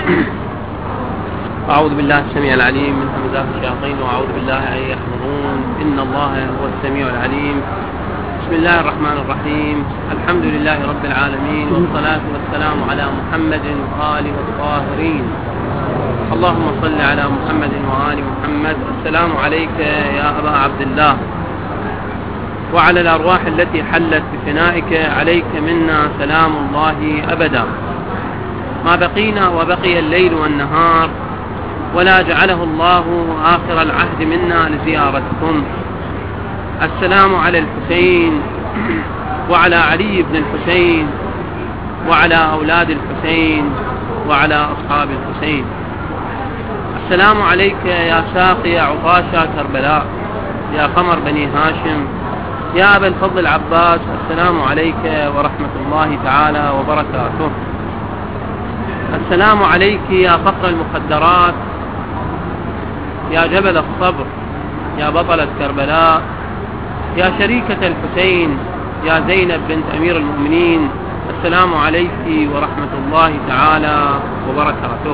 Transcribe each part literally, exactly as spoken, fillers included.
أعوذ بالله السميع العليم من همزات الشياطين وأعوذ بالله أن يحضرون. إن الله هو السميع العليم. بسم الله الرحمن الرحيم. الحمد لله رب العالمين، والصلاة والسلام على محمد وآله الطاهرين. اللهم صل على محمد وآل محمد. السلام عليك يا أبا عبد الله، وعلى الأرواح التي حلت بفنائك، عليك منا سلام الله أبدا. ما بقينا وبقي الليل والنهار، ولا جعله الله آخر العهد منا لزيارتكم. السلام على الحسين وعلى علي بن الحسين وعلى أولاد الحسين وعلى أصحاب الحسين. السلام عليك يا ساقي عطاشا كربلاء، يا قمر بني هاشم، يا أبا الفضل العباس. السلام عليك ورحمة الله تعالى وبركاته. السلام عليك يا فقر المخدرات، يا جبل الصبر، يا بطلة كربلاء، يا شريكة الحسين، يا زينب بنت أمير المؤمنين. السلام عليك ورحمة الله تعالى وبركاته.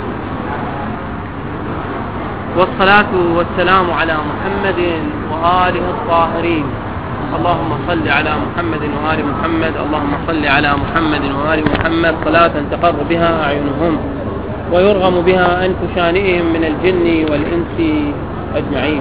والصلاة والسلام على محمد وآله الطاهرين. اللهم صل على محمد وآل محمد. اللهم صل على محمد وآل محمد صلاة تقر بها أعينهم ويرغم بها أنف شانئهم من الجن والإنس أجمعين.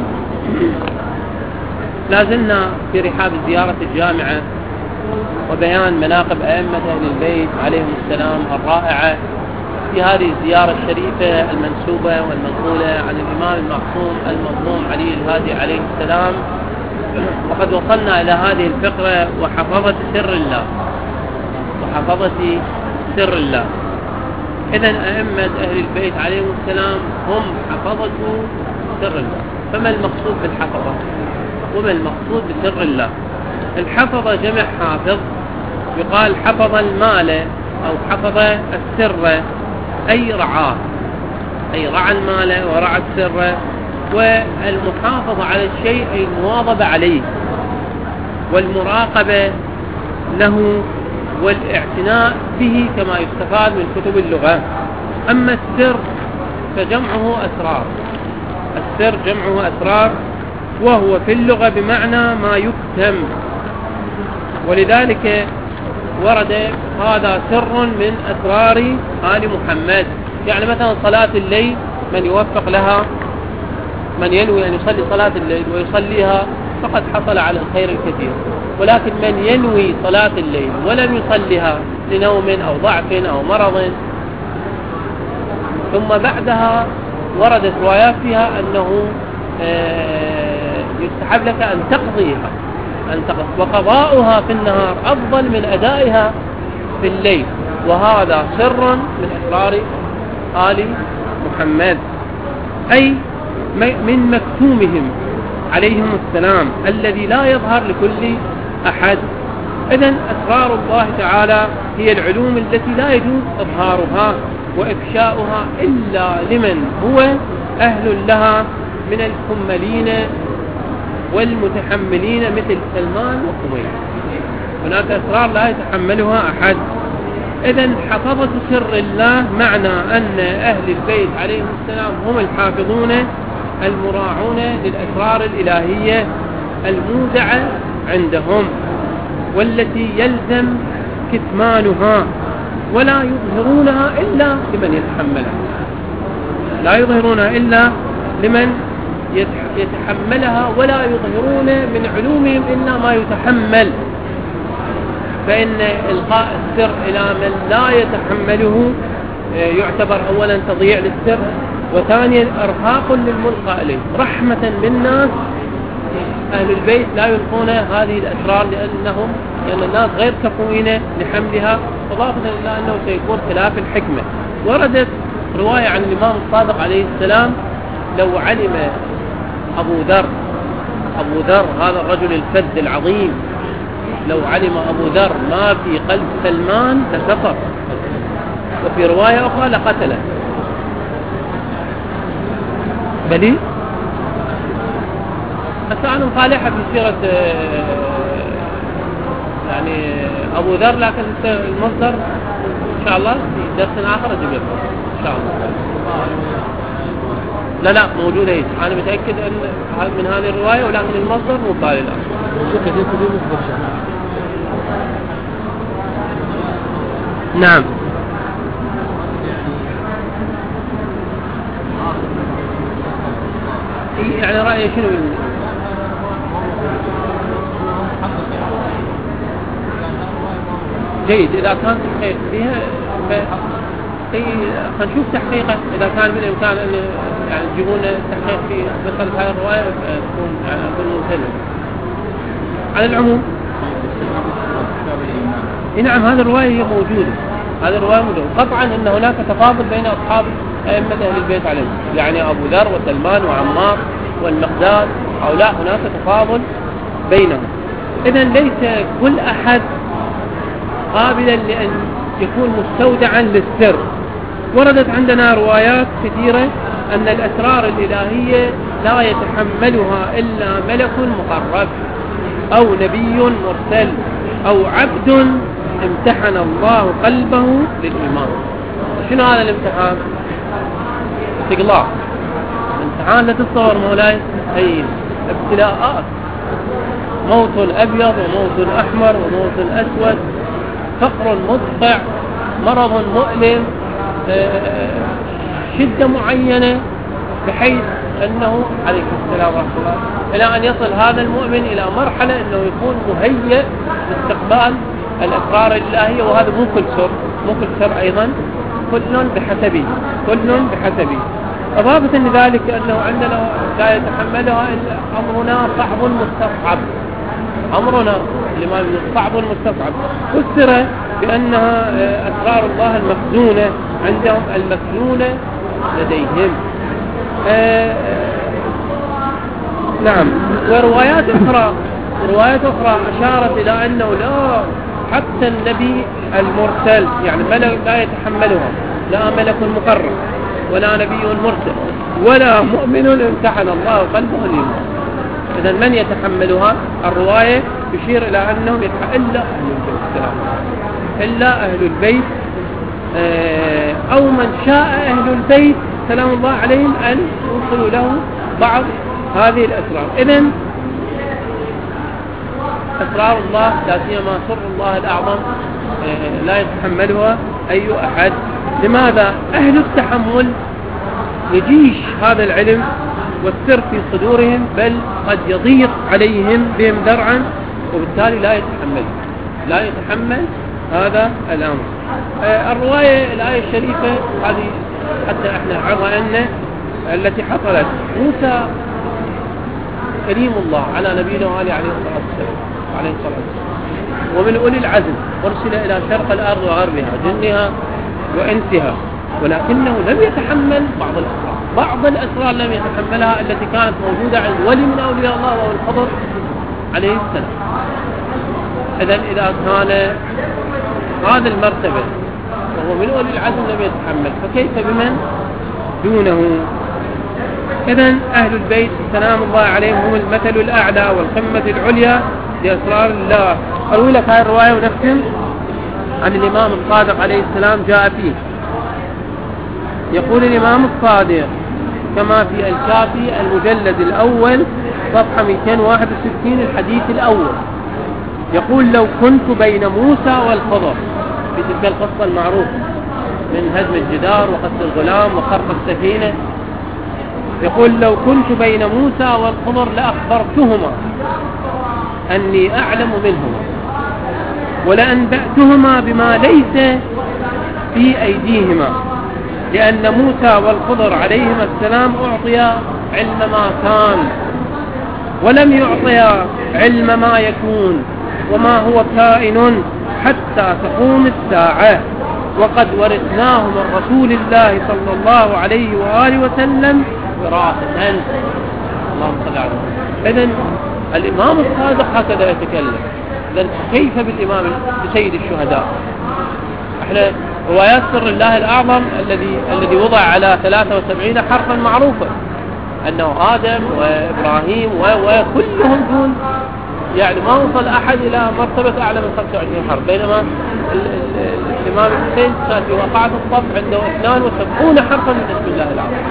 لازلنا في رحاب الزيارة الجامعة وبيان مناقب أئمة أهل البيت عليهم السلام الرائعة في هذه الزيارة الشريفة المنسوبة والمنقولة عن الإمام المعصوم المظلوم علي الهادي عليه السلام. وقد وصلنا إلى هذه الفقرة: وحفظة سر الله، وحفظة سر الله. إذن أئمة أهل البيت عليهم السلام هم حفظة سر الله. فما المقصود بالحفظة وما المقصود بسر الله؟ الحفظة جمع حافظ، يقال حفظ المال أو حفظ السر، أي رعاه، أي رعى المال ورعى السر. والمحافظة على الشيء أي المواظبة عليه والمراقبة له والاعتناء به كما يستفاد من كتب اللغة. أما السر فجمعه أسرار، السر جمعه أسرار، وهو في اللغة بمعنى ما يكتم. ولذلك ورد هذا سر من أسرار آل محمد. يعني مثلا صلاة الليل من يوفق لها، من ينوي أن يصلي صلاة الليل ويصليها فقد حصل على الخير الكثير. ولكن من ينوي صلاة الليل ولم يصليها لنوم أو ضعف أو مرض، ثم بعدها وردت روايات فيها أنه يستحب لك أن تقضيها، أن تقضي، وقضاؤها في النهار أفضل من أدائها في الليل. وهذا سر من أسرار آل محمد، أي من مكتومهم عليهم السلام الذي لا يظهر لكل أحد. إذن أسرار الله تعالى هي العلوم التي لا يجوز إظهارها وإفشاؤها إلا لمن هو أهل لها من الكملين والمتحملين مثل سلمان وخميس. هناك أسرار لا يتحملها أحد. إذن حفظة سر الله معنى أن أهل البيت عليهم السلام هم الحافظون المراعون للأسرار الإلهية المودعة عندهم، والتي يلزم كتمانها، ولا يظهرونها إلا لمن يتحملها، لا يظهرونها إلا لمن يتحملها، ولا يظهرون من علومهم إلا ما يتحمل. فإن إلقاء السر إلى من لا يتحمله يعتبر أولا تضييع للسر، وثانيا إرهاق للملقى إليه. رحمة بالناس أهل البيت لا يلقون هذه الأسرار لأنهم لأن الناس غير كفوين لحملها، إضافة إلى أنه سيكون خلاف الحكمة. وردت رواية عن الإمام الصادق عليه السلام: لو علم أبو ذر أبو ذر هذا الرجل الفذ العظيم، لو علم أبو ذر ما في قلب سلمان لكفر، وفي رواية أخرى لقتله. بلي أسأل صالحة في سيرة يعني أبو ذر، لكن المصدر إن شاء الله في درس آخر أجيب لكم إن شاء الله. لا لا موجودة هيك، أنا متأكد أن من هذه الرواية، ولكن المصدر مو قال الآن. نعم. يعني رأيي شنو؟ جيد إذا كان تحقيق فيها ف... اي خلينا نشوف تحقيقه إذا كان بالإمكان أن يعني تجيبون تحقيق في مسألة هذه الرواية تكون يعني أكون مسلم. على العموم نعم هذه الرواية موجودة، هذه الرواية موجودة. قطعا أن هناك تفاضل بين أصحاب أئمة أهل البيت عليهم، يعني أبو ذر وسلمان وعمار والمقداد، هؤلاء هناك تفاضل بينهم. إذن ليس كل أحد قابلا لأن يكون مستودعا للسر. وردت عندنا روايات كثيرة أن الأسرار الإلهية لا يتحملها إلا ملك مقرب أو نبي مرسل أو عبد امتحن الله قلبه للإيمان. شنو هذا الامتحان؟ استقلاع امتحان. لا تتصور مولاي أي ابتلاءات، موت أبيض وموت أحمر وموت أسود، فقر مدقع، مرض مؤلم، شدة معينة، بحيث أنه عليه السلام ورحمة الله إلى أن يصل هذا المؤمن إلى مرحلة أنه يكون مهيئ لاستقبال الأسرار الإلهية. وهذا مو كل سر، مو كل سر أيضا، كل بحسبه، كل بحسبه. إضافة لذلك أنه عندنا لا يتحملها إلا أمرنا صعب مستصعب. أمرنا الإمام صعب مستصعب فسر بأنها أسرار الله المخزونة عندهم المكنونة لديهم. آه نعم. وروايات أخرى روايات أخرى أشارت إلى أنه لا، حتى النبي المرسل يعني ملك لا يتحملها، لا ملك مقرب ولا نبي مرسل ولا مؤمن امتحن الله قلبه الإيمان. إذن من يتحملها؟ الرواية يشير إلى أنه إلا أهل البيت، إلا أهل البيت أو من شاء أهل البيت سلام الله عليهم أن يوصلوا له بعض هذه الأسرار. إذن أسرار الله لا سيما سر الله الأعظم لا يتحملها أي أحد. لماذا؟ أهل التحمل يجيش هذا العلم والسر في صدورهم، بل قد يضيق عليهم بهم ذرعا، وبالتالي لا يتحمل لا يتحمل هذا الأمر. آه الرواية الآية الشريفة هذه حتى احنا عرضنا أن التي حصلت موسى كريم الله على نبينا وآله عليه الصلاة والسلام عليه الصلاة والسلام، ومن أولي العزم، أرسل إلى شرق الأرض وغربها جنها وإنسها، ولكنه لم يتحمل بعض الأسرار. بعض الأسرار لم يتحملها التي كانت موجودة عند ولي من أولياء الله وهو الخضر عليه السلام. إذن إذا كان هذا المرتبة وهو من أولي العزم لم يتحمل، فكيف بمن دونه؟ إذن أهل البيت سلام الله عليهم هم المثل الأعلى والقمة العليا لأسرار الله. أروي لك هذه الرواية ونختم. عن الإمام الصادق عليه السلام جاء فيه، يقول الإمام الصادق كما في الكافي المجلد الأول صفحة مئتين وواحد وستين الحديث الأول، يقول: لو كنت بين موسى والخضر، في تلك القصة المعروفة من هدم الجدار وقتل الغلام وخرق السفينة، يقول: لو كنت بين موسى والخضر لأخبرتهما أني أعلم منهما ولأنبأتهما بما ليس في أيديهما، لأن موسى والخضر عليهما السلام أعطيا علم ما كان ولم يعطيا علم ما يكون وما هو كائن حتى تقوم الساعة، وقد ورثناه من رسول الله صلى الله عليه وآله وسلم وراثة. اللهم صل على محمد. إذن الإمام الصادق هكذا يتكلم. إذن كيف بالإمام بسيد الشهداء؟ احنا روايات سر الله الأعظم الذي الذي وضع على ثلاثة وسبعين حرفا معروفة، أنه آدم وإبراهيم وكلهم دون، يعني ما وصل أحد إلى مرتبة أعلى من خمسة وعشرين حرف، بينما الإمام الحسين كان في وقعة الصف عنده اثنان وسبعون حرفا من اسم الله العظيم،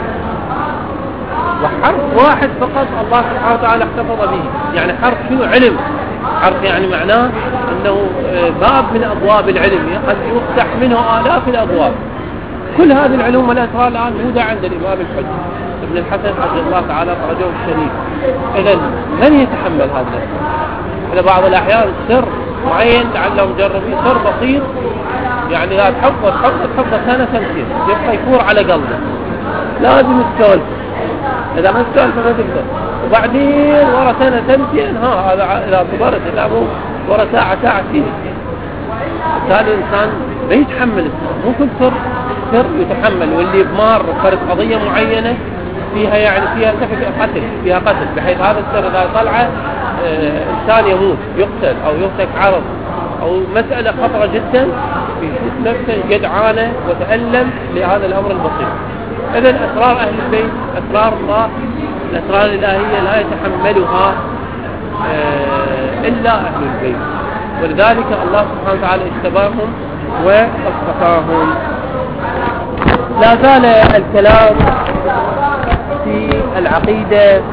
وحرف واحد فقط الله سبحانه وتعالى احتفظ به. يعني حرف شنو؟ علم. حرف يعني معناه أنه باب من أبواب العلم قد يفتح منه آلاف الأبواب. كل هذه العلوم والأسرار الآن موجودة عند الإمام الحجة ابن الحسن رضي الله تعالى فرجه الشريف. إذن من يتحمل هذا الأسرار؟ إلى بعض الأحيان سر معين لعلهم جربوا سر بسيط، يعني لا تحفظ تحفظ تحفظ سنة سنتين يبقى يفور على قلبه، لازم تسولف. إذا ما تسولف ما تقدر، وبعدين ورا سنة سنتين ها هذا إذا كبرت إذا مو ورا ساعة ساعتين. كان الإنسان ما يتحمل السر، مو كل سر سر يتحمل. واللي بمار فرد قضية معينة فيها يعني فيها قتل فيها قتل بحيث هذا السر إذا طلع آه إنسان يموت يقتل أو يهتك عرض أو مسألة خطرة جدا، يشوف نفسه جدعانة وتألم لهذا الأمر البسيط. إذن أسرار أهل البيت أسرار الله، الأسرار الإلهية لا يتحملها آه إلا أهل البيت، ولذلك الله سبحانه وتعالى اجتباهم واصطفاهم. لا زال الكلام في العقيدة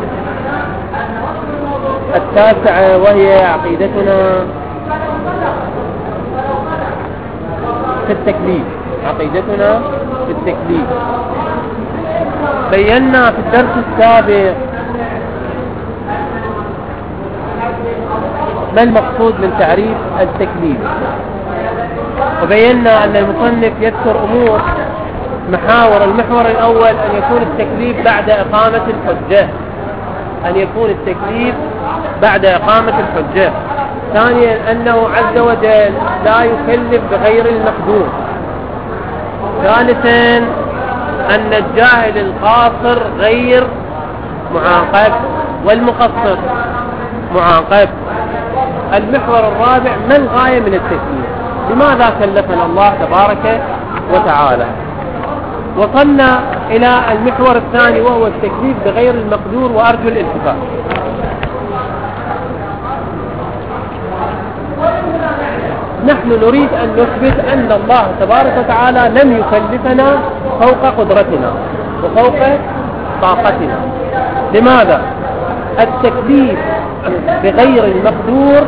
التاسعة وهي عقيدتنا في التكليف. عقيدتنا في التكليف بينا في الدرس السابق ما المقصود من تعريف التكليف، وبينا أن المصنف يذكر أمور محاور. المحور الأول أن يكون التكليف بعد إقامة الحجة، أن يكون التكليف بعد إقامة الحجة. ثانيا أنه عز وجل لا يكلف بغير المقدور. ثالثا أن الجاهل القاصر غير معاقب والمقصر معاقب. المحور الرابع ما الغاية من التكليف، لماذا كلفنا الله تبارك وتعالى. وصلنا إلى المحور الثاني وهو التكليف بغير المقدور، وأرجو الالتفات. نحن نريد أن نثبت أن الله تبارك وتعالى لم يكلفنا فوق قدرتنا وفوق طاقتنا. لماذا؟ التكليف بغير المقدور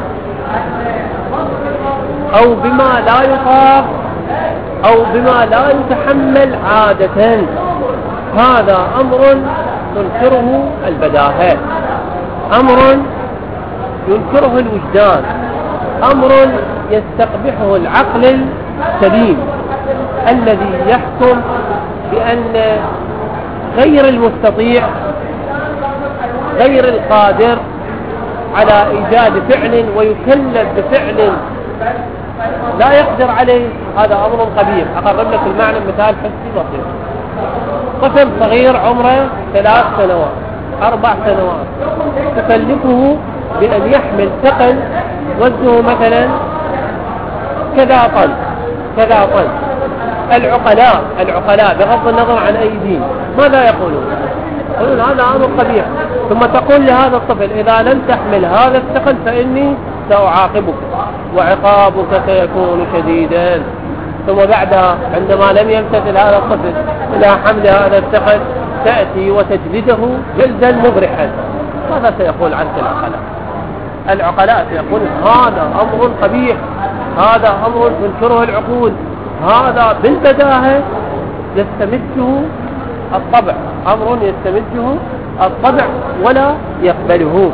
أو بما لا يطاق أو بما لا يتحمل عادة، هذا أمر تنكره البداهة، أمر ينكره الوجدان، أمر يستقبحه العقل السليم الذي يحكم بأن غير المستطيع غير القادر على إيجاد فعل ويكلف بفعل لا يقدر عليه، هذا أمر قبيح. أقرب لك المعنى مثال حسي بسيط. طفل صغير عمره ثلاث سنوات أربع سنوات تكلفه بأن يحمل ثقل وزنه مثلا كذا طن كذا طن. العقلاء العقلاء بغض النظر عن أي دين ماذا يقولون؟ يقولون هذا أمر قبيح. ثم تقول لهذا الطفل إذا لم تحمل هذا الثقل فإني سأعاقبك وعقابك سيكون شديدا. ثم بعدها عندما لم يمتثل هذا الطفل إلى حمل هذا الثقل تأتي وتجلده جلدا مبرحا. ماذا سيقول عنك العقلاء؟ العقلاء سيقول هذا أمر قبيح، هذا أمر تنكره العقول، هذا بالبداهة يستمده الطبع، أمر يستمده الطبع ولا يقبله.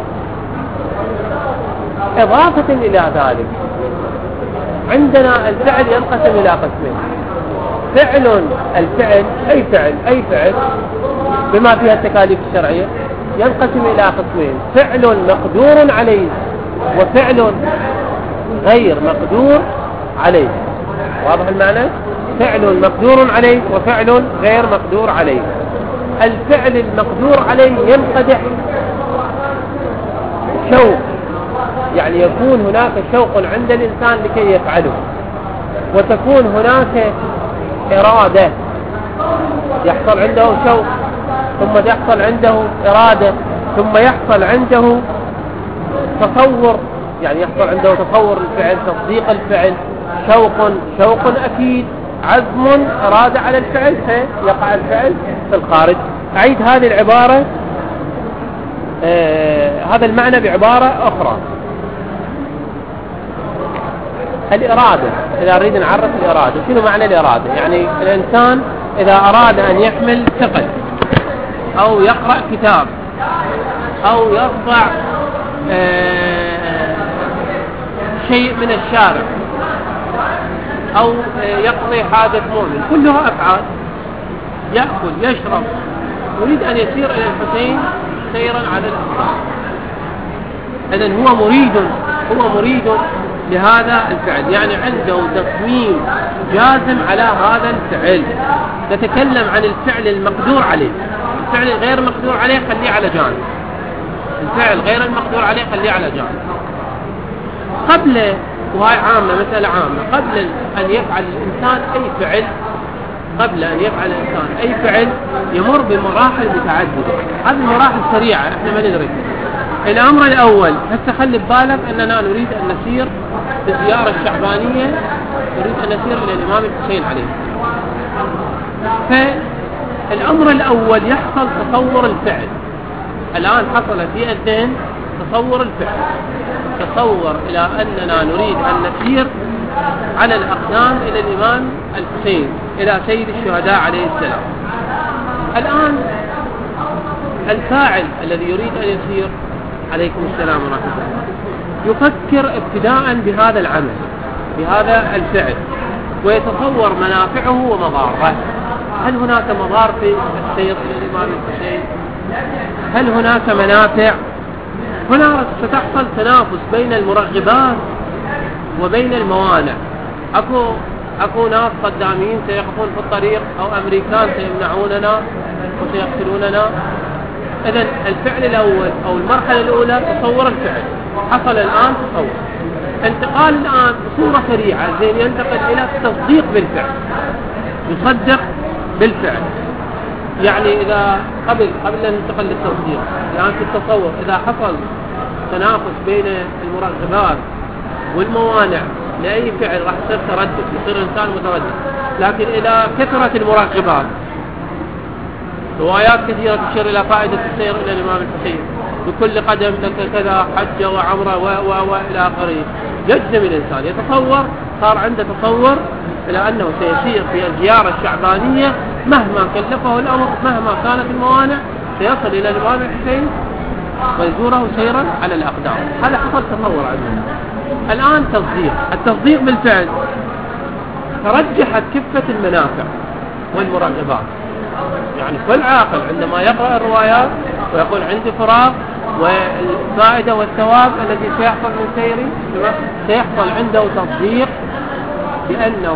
إضافة إلى ذلك عندنا الفعل ينقسم إلى قسمين. فعل الفعل أي فعل أي فعل بما فيها التكاليف الشرعية ينقسم إلى قسمين: فعل مقدور عليه وفعل غير مقدور عليه. واضح المعنى؟ فعل مقدور عليه وفعل غير مقدور عليه. الفعل المقدور عليه ينقدح شوق، يعني يكون هناك شوق عند الإنسان لكي يفعله، وتكون هناك إرادة، يحصل عنده شوق ثم يحصل عنده إرادة ثم يحصل عنده تصور، يعني يحصل عنده تصور الفعل، تصديق الفعل، شوق شوق أكيد، عزم إرادة على الفعل فيقع الفعل في الخارج. أعيد هذه العبارة آه هذا المعنى بعبارة أخرى. الإرادة، إذا نريد نعرف الإرادة، شنو معنى الإرادة؟ يعني الإنسان إذا أراد أن يحمل ثقل أو يقرأ كتاب أو يرفع آه شيء من الشارع أو آه يقضي حاجة مؤمن، كلها أفعال. يأكل يشرب، يريد أن يسير إلى الحسين سيرا على الأقدام، إذن هو مريد هو مريد لهذا الفعل، يعني عنده تصميم جازم على هذا الفعل. نتكلم عن الفعل المقدور عليه، الفعل الغير مقدور عليه خليه على جانب، الفعل غير المقدور عليه خليه على جانب. قبل، وهي عامة مسألة عامة، قبل أن يفعل الإنسان أي فعل قبل أن يفعل الإنسان أي فعل يمر بمراحل متعددة. هذه المراحل سريعة احنا ما ندرك. الأمر الأول، هسه خلي ببالك أننا نريد أن نسير بالزيارة الشعبانية، نريد أن نسير إلى الإمام الحسين عليه السلام. فالأمر الأول يحصل تصور الفعل. الآن حصل في الذهن تصور الفعل، تصور إلى أننا نريد أن نسير على الأقدام إلى الإمام الحسين، إلى سيد الشهداء عليه السلام. الآن الفاعل الذي يريد أن يسير عليكم السلام ورحمة الله يفكر ابتداء بهذا العمل، بهذا الفعل، ويتصور منافعه ومضاره. هل هناك مضار في السير إلى الإمام الحسين؟ هل هناك منافع؟ هنا ستحصل تنافس بين المرغبات وبين الموانع. أكو أكو ناس قدامين سيقفون في الطريق، أو أمريكان سيمنعوننا وسيقتلوننا. إذن الفعل الأول أو المرحلة الأولى تصور الفعل، حصل الآن تصور. انتقال الآن بصورة سريعة زين ينتقل إلى التصديق بالفعل، يصدق بالفعل. يعني إذا قبل قبل أن ننتقل للتصديق، يعني في التصور إذا حصل تنافس بين المرغبات والموانع لأي فعل راح يصير تردد، يصير إنسان متردد. لكن إذا كثرت المرغبات، روايات كثيرة تشير إلى فائدة السير إلى الإمام الحسين، بكل قدم لك كذا حجة وعمرة وإلى آخره، يجزم الإنسان يتصور، صار عنده تصور إلى أنه سيسير في الزيارة الشعبانية مهما كلفه الأمر، مهما كانت الموانع، سيصل إلى الإمام الحسين ويزوره سيرا على الأقدام. هذا حصل تصور عنه. الآن تصديق، التصديق بالفعل ترجحت كفة المنافع والمرغبات. يعني كل عاقل عندما يقرأ الروايات ويقول عندي فراغ، والفائدة والثواب الذي سيحصل من سيري، سيحصل عنده تصديق بأنه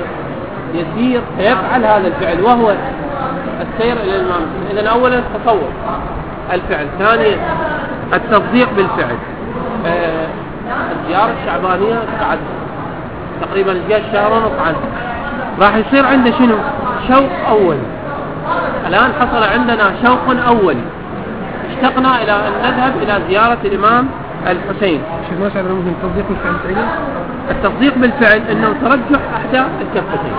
سيسير سيفعل هذا الفعل وهو السير إلى الإمام. إذن أولا تصور الفعل، ثانيا التصديق بالفعل. آه الزيارة الشعبانية بعد تقريبا جاء شهر ونص عنه، راح يصير عنده شنو؟ شوق أول. الآن حصل عندنا شوق أولي، اشتقنا إلى أن نذهب إلى زيارة الإمام الحسين. شيخ ما شاء الله ممكن التصديق بالفعل سعيد؟ التصديق بالفعل أنه ترجح أحدى الكفتين.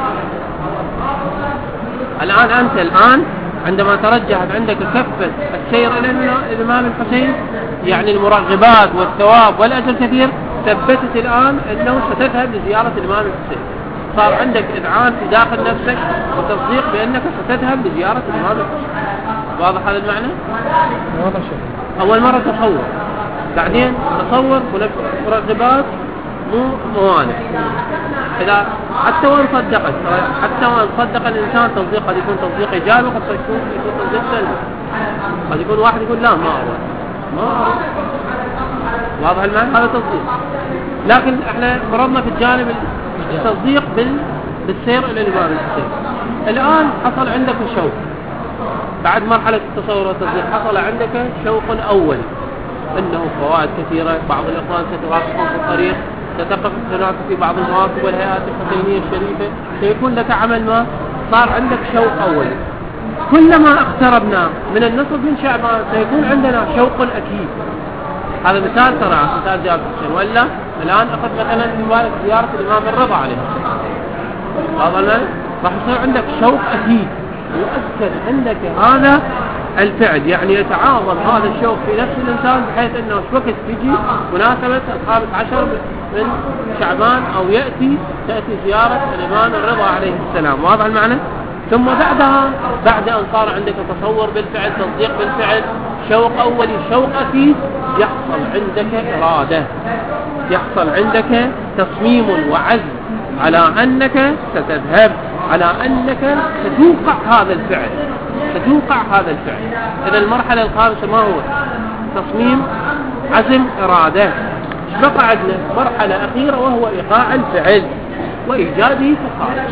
الآن أنت الآن عندما ترجحت عندك كفة السير إلى الإمام الحسين، يعني المرغبات والثواب والأجر كثير، ثبتت الآن أنه ستذهب لزيارة الإمام الحسين. صار عندك إذعان في داخل نفسك وتصديق بأنك ستذهب لزيارة الإمام الحسين. واضح هذا المعنى؟ واضح شيء. أول مرة تصور، بعدين تصور مرغبات مو موانع. إذا حتى وان صدقت، حتى وان صدق الإنسان تصديق، قد يكون تصديق إيجابي وقد يكون تصديق سلبي. قد يكون واحد يقول لا ما أرى ما أرى. واضح المعنى؟ هذا تصديق. لكن احنا فرضنا في الجانب التصديق بال بالسير إلى الإمام الحسين. الآن حصل عندك شوق بعد مرحلة التصور والتصديق، حصل عندك شوق أول أنه فوائد كثيرة. بعض الإخوان سترافقون في الطريق، ستقف هناك في بعض المواقف والهيئات الحسينية الشريفة، سيكون لك عمل ما. صار عندك شوق أول. كلما اقتربنا من النصف من شعبان سيكون عندنا شوق أكيد. هذا مثال ترى مثال جاب الحسين، ولا الآن أخذ مثلا زيارة الإمام الرضا عليه السلام، راح يصير عندك شوق أكيد يؤثر عندك هذا الفعل، يعني يتعاظم هذا الشوق في نفس الإنسان بحيث أنه في وقت تجي مناسبة الخامس عشر من شعبان أو يأتي تأتي زيارة الإمام الرضا عليه السلام. واضح المعنى؟ ثم بعدها بعد أن صار عندك تصور بالفعل، تصديق بالفعل، شوق أولي، شوق أكيد، يحصل عندك إرادة، يحصل عندك تصميم وعزم على أنك ستذهب، على أنك ستوقع هذا الفعل، ستوقع هذا الفعل. إذا المرحلة الخامسة ما هو؟ تصميم، عزم، إرادة. بقى عندنا مرحلة أخيرة وهو إيقاع الفعل وإيجاده في الخارج.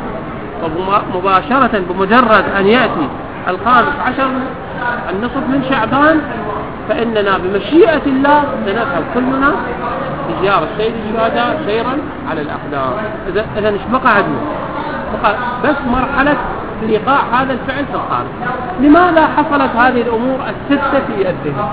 مباشرة بمجرد أن يأتي الخامس عشر النصف من شعبان فإننا بمشيئة الله سنذهب كلنا لزيارة سيد الشهداء سيرا على الأقدام. إذا إذا إيش بقى عندنا؟ بقى بس مرحلة إيقاع هذا الفعل في الخارج. لماذا حصلت هذه الأمور الستة في الذهن؟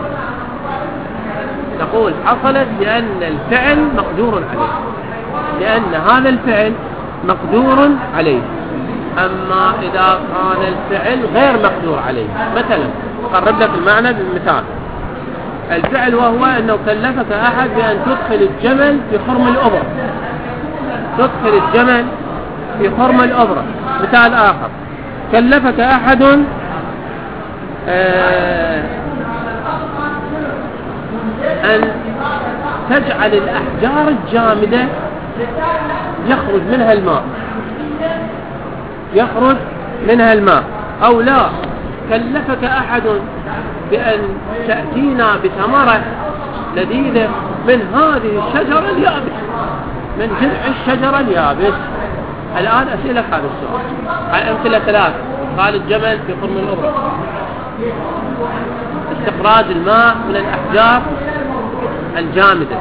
نقول حصلت لأن الفعل مقدور عليه، لأن هذا الفعل مقدور عليه. أما إذا كان الفعل غير مقدور عليه، مثلا أقرب لك المعنى بالمثال. الفعل وهو أنه كلفك أحد بأن تدخل الجمل في خرم الأبرة، تدخل الجمل في خرم الأبرة. مثال آخر، كلفك أحد آه أن تجعل الأحجار الجامدة يخرج منها الماء، يخرج منها الماء. أو لا، كلفك أحد بأن تأتينا بثمرة لذيذة من هذه الشجرة اليابس، من جذع الشجرة اليابس. الآن أسألك هذا السؤال، أمثلة ثلاث: قال الجمل في خرم الأبرة، استخراج الماء من الأحجار الجامدة،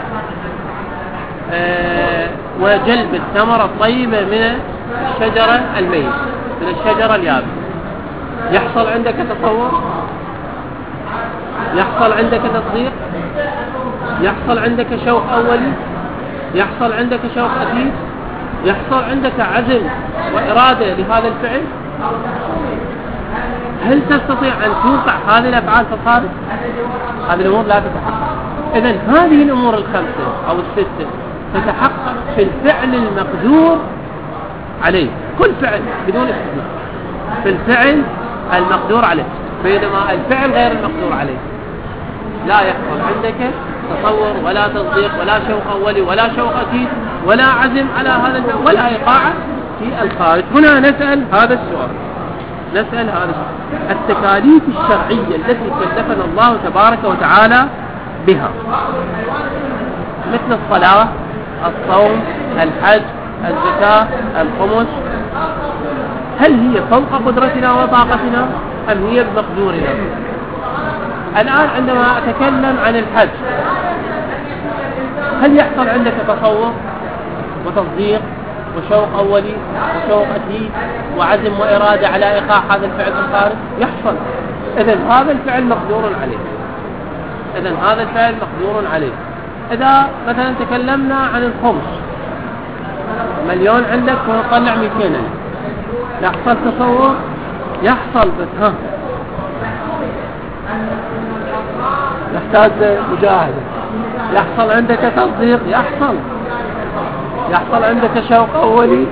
أه وجلب الثمرة الطيبة من الشجرة الميتة، من الشجرة اليابسة. يحصل عندك تصور؟ يحصل عندك تصديق؟ يحصل عندك شوق أولي؟ يحصل عندك شوق أكيد؟ يحصل عندك عزم وإرادة لهذا الفعل؟ هل تستطيع أن توقع هذه الأفعال في الخارج؟ هذه الأمور لا تتحقق. إذن هذه الأمور الخمسة أو الستة تتحقق في الفعل المقدور عليه، كل فعل بدون استثناء، في الفعل المقدور عليه. بينما الفعل غير المقدور عليه لا يحصل عندك تصور ولا تصديق ولا شوق أولي ولا شوق أكيد ولا عزم على هذا الفعل ولا إيقاع في الخارج. هنا نسأل هذا السؤال، نسأل هذا السؤال: التكاليف الشرعية التي كلفنا الله تبارك وتعالى بها مثل الصلاة، الصوم، الحج، الزكاة، الخمس، هل هي فوق قدرتنا وطاقتنا أم هي بمقدورنا؟ الآن عندما أتكلم عن الحج، هل يحصل عندك تصور وتصديق وشوق أولي وشوق أكيد وعزم وإرادة على إيقاع هذا الفعل في الخارج؟ يحصل. إذن هذا الفعل مقدور عليه، إذن هذا الفعل مقدور عليه. إذا مثلا تكلمنا عن الخمس، مليون عندك ونطلع مئتين، يحصل تصور؟ يحصل، بس ها يحتاج مجاهدة. يحصل عندك تصديق؟ يحصل. يحصل عندك شوق أولي؟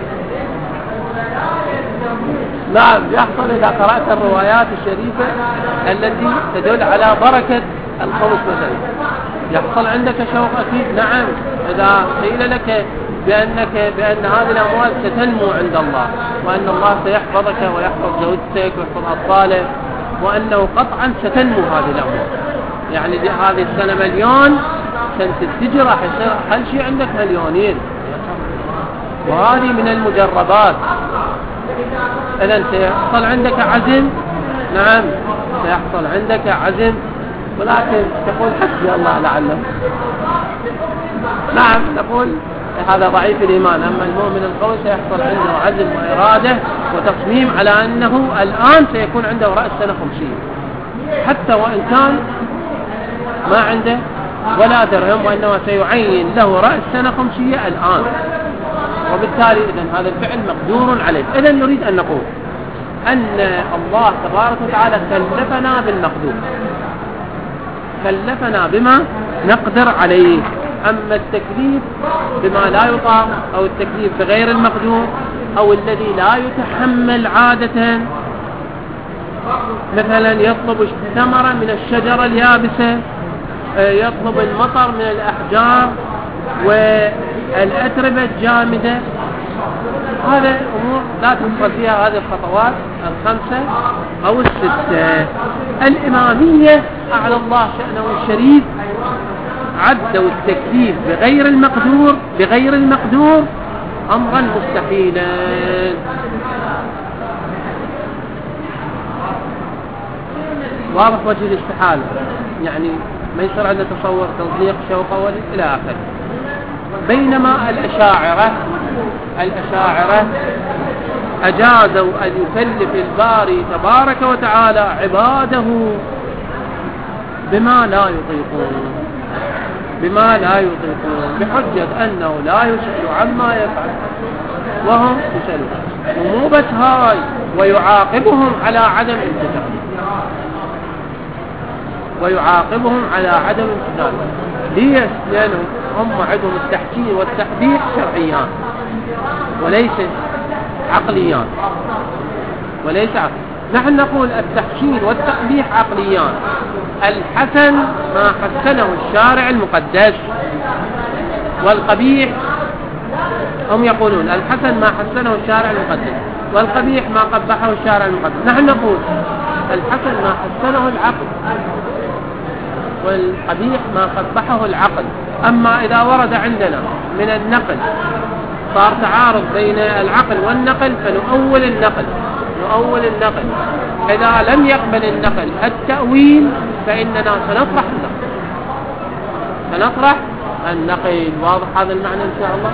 نعم يحصل إذا قرأت الروايات الشريفة التي تدل على بركة الخمس مثلا. يحصل عندك شوق أكيد؟ نعم. إذا قيل لك بأنك بأن هذه الأموال ستنمو عند الله، وأن الله سيحفظك ويحفظ زوجتك ويحفظ أطفالك، وأنه قطعا ستنمو هذه الأموال، يعني هذه السنة مليون، سنة التجرة حيصير أقل شيء عندك مليونين، وهذه من المجربات. إذن سيحصل عندك عزم؟ نعم سيحصل عندك عزم، ولكن تقول حسبي الله لعله. نعم تقول هذا ضعيف الإيمان. أما المؤمن القوي سيحصل عنده عزم وإرادة وتصميم على أنه الآن سيكون عنده رأس سنة خمسين، حتى وإن كان ما عنده ولا درهم، وإنما سيعين له رأس سنة خمسية الآن، وبالتالي إذن هذا الفعل مقدور عليه. إذن نريد أن نقول أن الله تبارك وتعالى كلفنا بالمقدور، كلفنا بما نقدر عليه. أما التكليف بما لا يطاق أو التكليف بغير المقدور أو الذي لا يتحمل عادة، مثلا يطلب ثمرة من الشجرة اليابسة، يطلب المطر من الأحجار والأتربة الجامدة، هذا أمور لا تدخل فيها هذه الخطوات الخمسة أو الستة. الإمامية أعلى الله شأنه الشريف عدوا التكليف بغير المقدور بغير المقدور أمرا مستحيلا. واضح وجه الاستحالة، يعني ما يصير عندنا تصور تضييق شوقة إلى آخره. بينما الأشاعرة الأشاعرة أجازوا أن يكلف الباري تبارك وتعالى عباده بما لا يطيقون بما لا يطيقون بحجة أنه لا يسأل عما يفعل وهم يسألون، ومو بس هاي، ويعاقبهم على عدم امتثال ويعاقبهم على عدم امتثال ليش؟ لأنهم هم عندهم التحسين والتقبيح شرعيان وليس عقليان وليس عقليان. نحن نقول التحسين والتقبيح عقليان. الحسن ما حسنه الشارع المقدس، والقبيح هم يقولون الحسن ما حسنه الشارع المقدس، والقبيح ما قبحه الشارع المقدس. نحن نقول الحسن ما حسنه العقل، والقبيح ما قبحه العقل. أما إذا ورد عندنا من النقل صار تعارض بين العقل والنقل فنؤول النقل نؤول النقل إذا لم يقبل النقل التأويل فإننا سنطرح النقل سنطرح النقل. واضح هذا المعنى إن شاء الله؟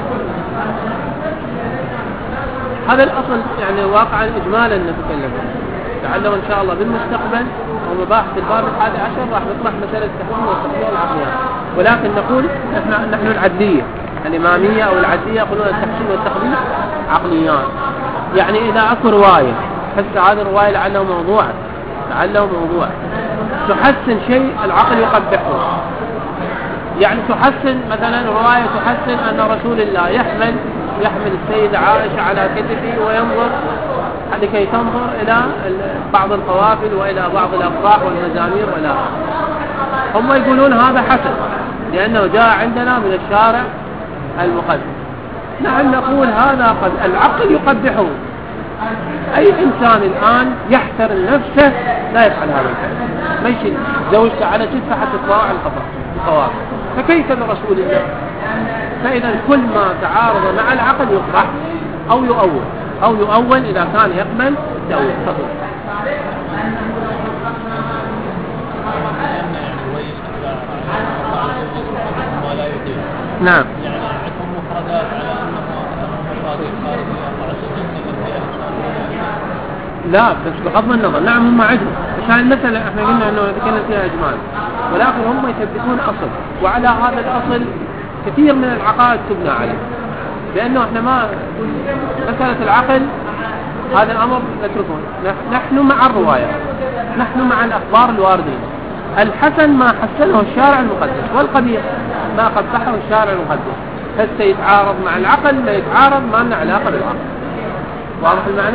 هذا الأصل يعني واقعا إجمالا نتكلم تعلم إن شاء الله بالمستقبل ومباحث الباب الحادي عشر راح نطرح مسألة التحسين والتقبيح العقليات. ولكن نقول نحن نحن العدلية الإمامية أو العدلية يقولون التحسين والتقبيح عقليان. يعني إذا أكو رواية حتى هذه الرواية لعله موضوع لعله موضوع تحسن شيء العقل يقبحه. يعني تحسن مثلا رواية تحسن أن رسول الله يحمل يحمل السيدة عائشة على كتفه وينظر لكي تنظر إلى بعض القوافل وإلى بعض الأفراح والمزامير ولا هم يقولون هذا حسن لأنه جاء عندنا من الشارع المقدس. نحن نقول هذا قد العقل يقبحه. أي إنسان الآن يحترم نفسه لا يفعل هذا الفعل، ما يشيل زوجته على كتفه حتى تطلع القوافل، فكيف برسول الله؟ فإذا كل ما تعارض مع العقل يطرح أو يؤول أو يؤول إذا كان يقبل تأويل. تفضل. نعم. لا بس بغض النظر نعم هم عندهم، بس هاي المسألة احنا قلنا انه ذكرنا فيها اجمال، ولكن هم يثبتون اصل، وعلى هذا الاصل كثير من العقائد تبنى عليه، لانه احنا ما مسألة العقل هذا الامر نتركه. نحن مع الرواية، نحن مع الاخبار الواردين. الحسن ما حسنه الشارع المقدس، والقبيح ما قبحه الشارع المقدس. هسه يتعارض مع العقل لا يتعارض ما لنا علاقة بالعقل. واضح المعنى؟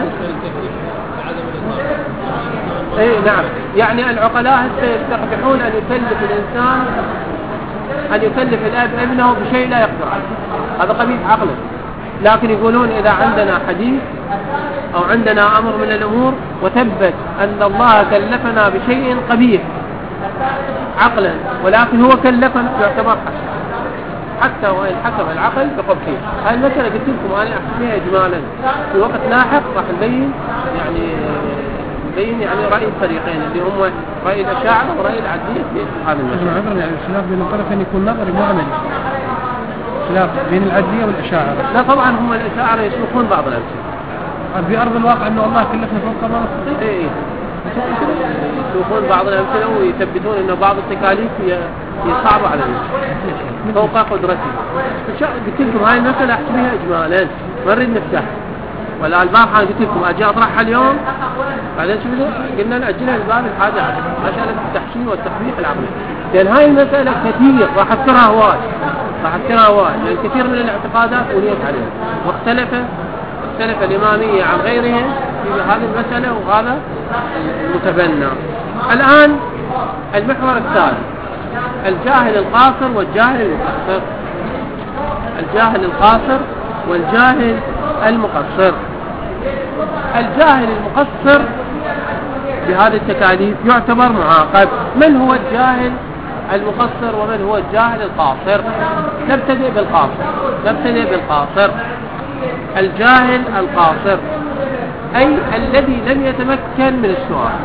اي نعم. يعني العقلاء هسه يستقبحون ان يكلف الانسان ان يكلف الاب ابنه بشيء لا يقدر عليه، هذا قبيح عقلا. لكن يقولون اذا عندنا حديث او عندنا امر من الامور وثبت ان الله كلفنا بشيء قبيح عقلا ولكن هو كلفنا يعتبر حسن حتى وإن حكم العقل بقبحه. هاي المسألة قلت لكم أنا أحكيها إجمالا، في وقت لاحق راح نبين يعني نبين يعني رأي الفريقين اللي هم رأي الأشاعرة ورأي العدلية في هذا المسألة. يعني الخلاف بين الطرفين يكون نظري مو عملي، خلاف بين العدلية والأشاعرة. لا طبعا هم الأشاعرة يسلكون بعض الأمثلة في أرض الواقع أنه الله كلفنا فوق ما نستطيع. إيه يشوفون بعض الأمثلة ويثبتون أن بعض التكاليف هي صعبة على الناس فوق قدرته. قلت لكم هاي المسألة أحسبها إجمالا ما نريد نفتح، ولا البارحة قلت لكم أجي أطرحها اليوم بعدين شو قلنا نأجلها لباب الحاجة، مسألة التحسين والتخفيف العقلي، لأن هاي المسألة كثير راح أذكرها هواي راح أذكرها هواي لأن كثير من الاعتقادات وليت عليها واختلف اختلف الإمامية عن غيرهم في هذه المسألة وهذا المتبنى. الآن المحور الثالث الجاهل القاصر والجاهل المقصر. الجاهل القاصر والجاهل المقصر. الجاهل المقصر بهذه التكاليف يعتبر معاقب. من هو الجاهل المقصر ومن هو الجاهل القاصر؟ نبتدئ بالقاصر نبتدئ بالقاصر الجاهل القاصر أي الذي لم يتمكن من السؤال.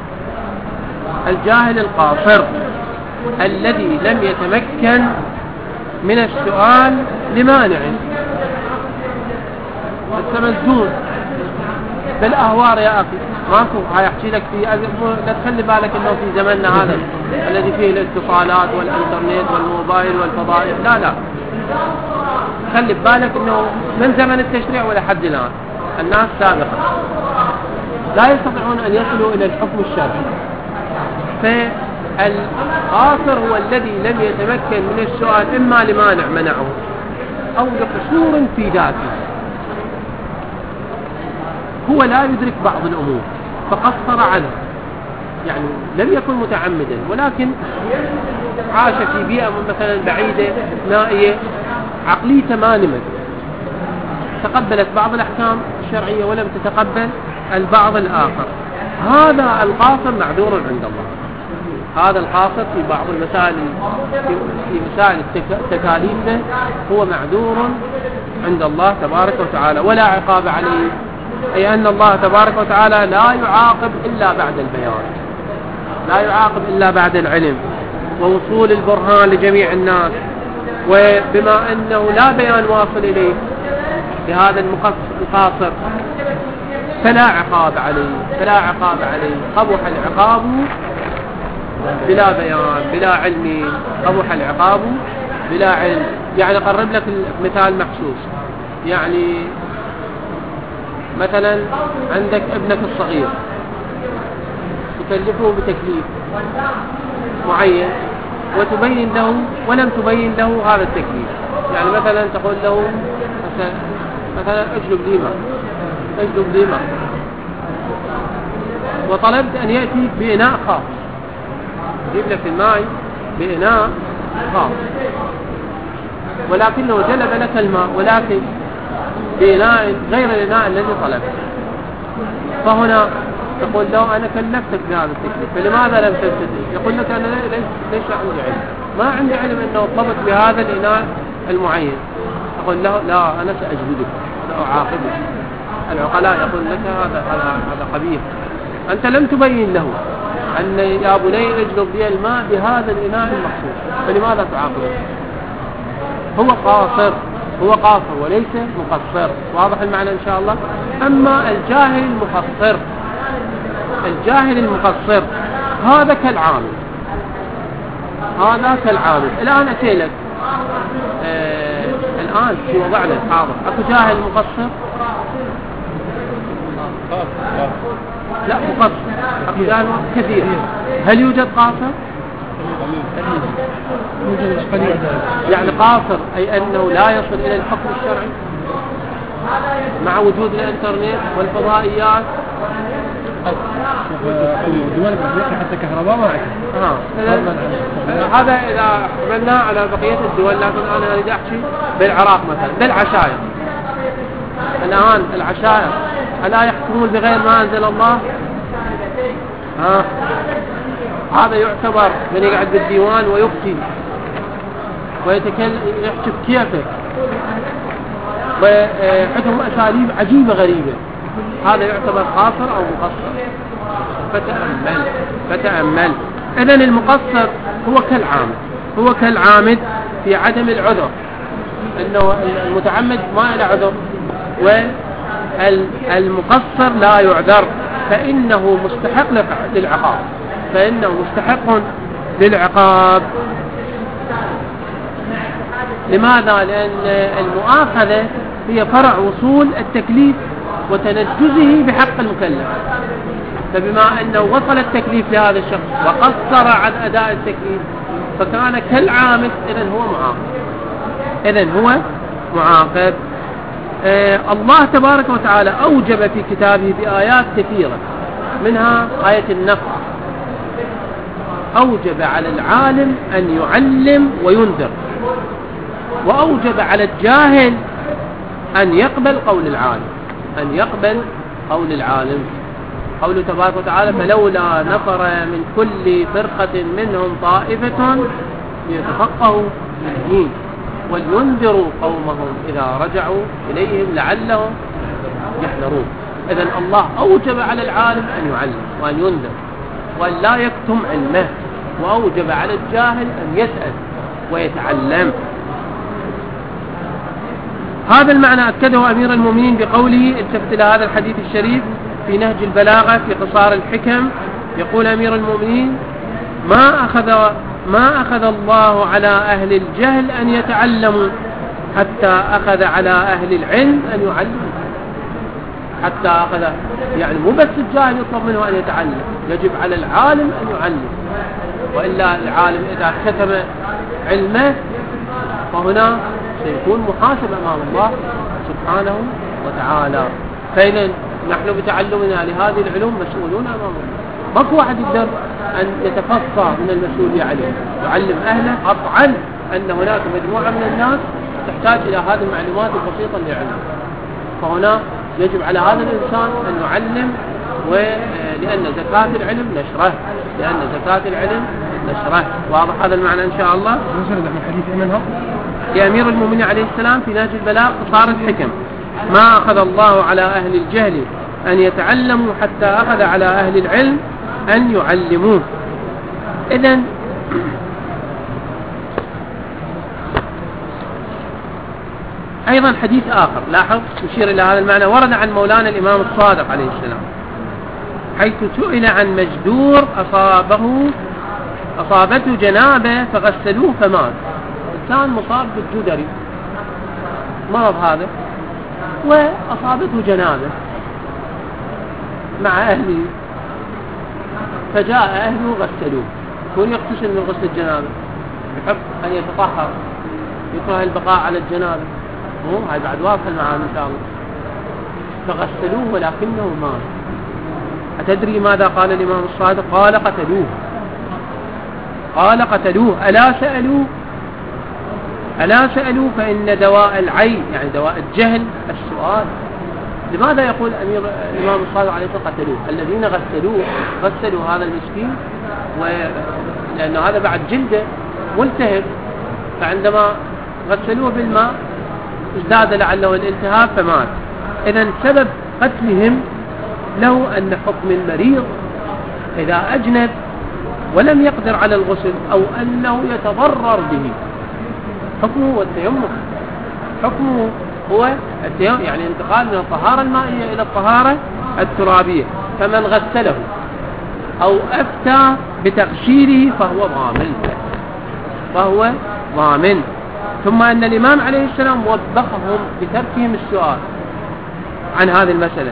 الجاهل القاصر الذي لم يتمكن من السؤال لمانع التمزون بالأهوار يا أخي ماكو. هاي أحكي لك في لا تخلي بالك إنه في زمننا هذا الذي فيه الاتصالات والإنترنت والموبايل والفضائح، لا لا خلي بالك إنه من زمن التشريع ولا حد الآن الناس سابقا لا يستطيعون أن يصلوا إلى الحكم الشرعي. فالقاصر هو الذي لم يتمكن من السؤال إما لمانع منعه أو لقصور في ذاته، هو لا يدرك بعض الأمور فقصر عنه، يعني لم يكن متعمدا ولكن عاش في بيئة مثلا بعيدة نائية عقليته ما نمت، تقبلت بعض الأحكام الشرعية ولم تتقبل البعض الآخر. هذا القاصر معذور عند الله. هذا القاصر في بعض المسائل في مسائل التكاليف هو معذور عند الله تبارك وتعالى ولا عقاب عليه، أي أن الله تبارك وتعالى لا يعاقب إلا بعد البيان، لا يعاقب إلا بعد العلم ووصول البرهان لجميع الناس. وبما أنه لا بيان واصل إليه لهذا القاصر فلا عقاب عليه فلا عقاب عليه قبح العقاب بلا بيان بلا علم، قبح العقاب بلا علم. يعني أقرب لك مثال محسوس، يعني مثلا عندك ابنك الصغير تكلفه بتكليف معين وتبين له ولم تبين له هذا التكليف، يعني مثلا تقول له مثلا, مثلا اجلب لي ماء اجلب لي ماء وطلبت أن يأتي بإناء خاص، يجيب لك الماء بإناء خاص ولكنه جلب لك الماء ولكن بإناء غير الإناء الذي طلبته، فهنا تقول له أنا كلفتك بهذا التكليف فلماذا لم تلتزم؟ يقول لك أنا ليش, ليش عندي علم، ما عندي علم أنه ارتبط بهذا الإناء المعين. تقول له لا أنا سأجلدك سأعاقبك. العقلاء يقول لك هذا هذا هذا قبيح، أنت لم تبين له أن يا بني اجلب لي الماء بهذا الإناء المخصوص فلماذا تعاقبه؟ هو قاصر هو قاصر وليس مقصر. واضح المعنى إن شاء الله. أما الجاهل المقصر الجاهل المقصر هذا كالعامل هذا كالعامل الآن أتيلك آه الآن في وضعنا الحاضر أكو جاهل مقصر؟ لا مقصر أكو جاهل كثير. هل يوجد قاصر؟ يعني قاصر أي أنه لا يصل إلى الحكم الشرعي مع وجود الانترنت والفضائيات. الدول بأمريكا حتى كهرباء ما هذا إذا حملنا على بقية الدول، لكن أنا أريد أحكي بالعراق مثلا بالعشائر. الآن العشائر ألا يحكمون بغير ما أنزل الله؟ ها هذا يعتبر من يقعد بالديوان ويفتي ويتكلم يحكي كيفه وحكم أساليب عجيبة غريبة، هذا يعتبر قاصر أو مقصر؟ فتأمل فتأمل. إذن المقصر هو كالعامد هو كالعامد في عدم العذر، أنه المتعمد ما له عذر والمقصر لا يعذر فإنه مستحق للعقاب فإنه مستحق للعقاب. لماذا؟ لأن المؤاخذة هي فرع وصول التكليف وتنجزه بحق المكلف، فبما أنه وصل التكليف لهذا الشخص وقصر عن أداء التكليف فكان كالعامل، إذن هو معاقب إذن هو معاقب. آه الله تبارك وتعالى أوجب في كتابه بآيات كثيرة، منها آية النقص، أوجب على العالم أن يعلم وينذر، وأوجب على الجاهل أن يقبل قول العالم أن يقبل قول العالم. قوله تبارك وتعالى: فلولا نفر من كل فرقة منهم طائفة ليتفقهوا في الدين ولينذروا قومهم إذا رجعوا إليهم لعلهم يحذرون. إذن الله أوجب على العالم أن يعلم وأن ينذر وأن لا يكتم علمه، وأوجب على الجاهل أن يسأل ويتعلم. هذا المعنى أكده أمير المؤمنين بقوله، التفت إلى هذا الحديث الشريف في نهج البلاغة في قصار الحكم، يقول أمير المؤمنين: ما أخذ ما أخذ الله على أهل الجهل أن يتعلموا حتى أخذ على أهل العلم أن يعلموا. حتى أخذ يعني مو بس الجاهل يطلب منه أن يتعلم، يجب على العالم أن يعلم، وإلا العالم إذا كتم علمه فهنا سيكون محاسب أمام الله سبحانه وتعالى. فإذا نحن بتعلمنا لهذه العلوم مسؤولون أمام الله، ماكو واحد يقدر أن يتفصى من المسؤولية عليه يعلم أهله. قطعا أن هناك مجموعة من الناس تحتاج إلى هذه المعلومات البسيطة للعلم، فهنا يجب على هذا الإنسان أن يعلم، ولأن زكاة العلم نشره لأن زكاة العلم نشره. واضح هذا المعنى إن شاء الله؟ لأمير المؤمنين عليه السلام في نهج البلاغ قصار الحكم: ما أخذ الله على أهل الجهل أن يتعلموا حتى أخذ على أهل العلم أن يعلموه. إذن أيضا حديث آخر لاحظ يشير إلى هذا المعنى، ورد عن مولانا الإمام الصادق عليه السلام حيث سئل عن مجدور أصابه أصابته جنابه فغسلوه فمات. إنسان مصاب بالجدري، مرض هذا، وأصابته جنابه مع أهله، فجاء أهله غسلوه. يكون يغتسل من غسل الجنابه، يحب أن يتطهر، يكره البقاء على الجنابه، مو هاي بعد واضحة معنا إن شاء الله. فغسلوه ولكنه مات. أتدري ماذا قال الإمام الصادق؟ قال: قتلوه. قال: قتلوه. ألا سألوا ألا سألوا فإن دواء العين يعني دواء الجهل السؤال. لماذا يقول أمير الإمام الصادق عليه الصلاة والسلام قتلوه؟ الذين غسلوه غسلوا هذا المسكين، ولأن هذا بعد جلده ملتهب، فعندما غسلوه بالماء ازداد لعله الالتهاب فمات. إذن سبب قتلهم له أن حكم المريض إذا أجنب ولم يقدر على الغسل أو أنه يتضرر به حكمه هو التيمم. حكمه هو التيمم، يعني انتقال من الطهارة المائية إلى الطهارة الترابية. فمن غسله أو أفتى بتغسيله فهو ضامن فهو ضامن ثم أن الإمام عليه السلام وبخهم بتركهم السؤال عن هذه المسألة